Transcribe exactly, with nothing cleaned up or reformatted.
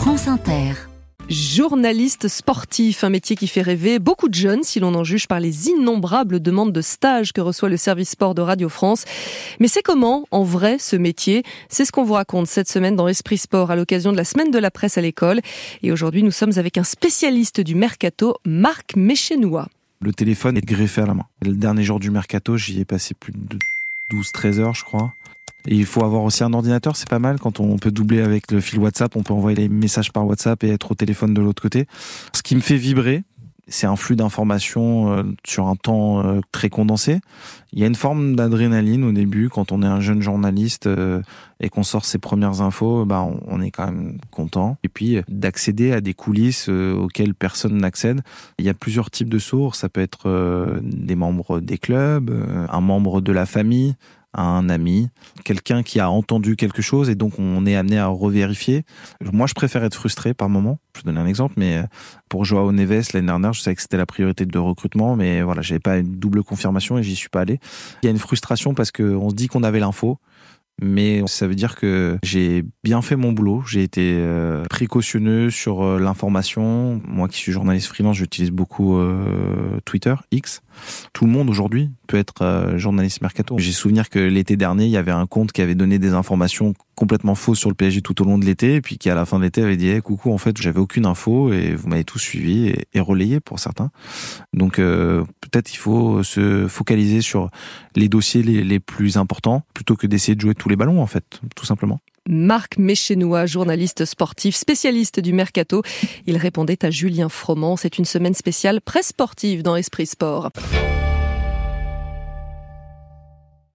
France Inter. Journaliste sportif, un métier qui fait rêver beaucoup de jeunes si l'on en juge par les innombrables demandes de stage que reçoit le service sport de Radio France. Mais c'est comment, en vrai, ce métier ? C'est ce qu'on vous raconte cette semaine dans Esprit Sport à l'occasion de la semaine de la presse à l'école. Et aujourd'hui, nous sommes avec un spécialiste du mercato, Marc Méchenois. Le téléphone est greffé à la main. Le dernier jour du mercato, j'y ai passé plus de douze treize heures, je crois. Et il faut avoir aussi un ordinateur, c'est pas mal. Quand on peut doubler avec le fil WhatsApp, on peut envoyer les messages par WhatsApp et être au téléphone de l'autre côté. Ce qui me fait vibrer, c'est un flux d'informations sur un temps très condensé. Il y a une forme d'adrénaline au début quand on est un jeune journaliste et qu'on sort ses premières infos, bah on est quand même content. Et puis d'accéder à des coulisses auxquelles personne n'accède. Il y a plusieurs types de sources. Ça peut être des membres des clubs, un membre de la famille, un ami, quelqu'un qui a entendu quelque chose et donc on est amené à revérifier. Moi, je préfère être frustré par moment. Je vais donner un exemple, mais pour Joao Neves, l'année dernière, je savais que c'était la priorité de recrutement, mais voilà, j'avais pas une double confirmation et j'y suis pas allé. Il y a une frustration parce qu'on se dit qu'on avait l'info, mais ça veut dire que j'ai bien fait mon boulot, j'ai été euh, précautionneux sur euh, l'information. Moi qui suis journaliste freelance, j'utilise beaucoup euh, Twitter, X. Tout le monde aujourd'hui peut être euh, journaliste mercato. J'ai souvenir que l'été dernier, il y avait un compte qui avait donné des informations complètement fausses sur le P S G tout au long de l'été, et puis qui à la fin de l'été avait dit hey, « coucou, en fait, j'avais aucune info et vous m'avez tous suivi et, et relayé pour certains ». Donc euh, peut-être il faut se focaliser sur les dossiers les, les plus importants plutôt que d'essayer de jouer tous les ballons, en fait, tout simplement. Marc Méchenois, journaliste sportif, spécialiste du mercato. Il répondait à Julien Froment. C'est une semaine spéciale presse sportive dans Esprit Sport.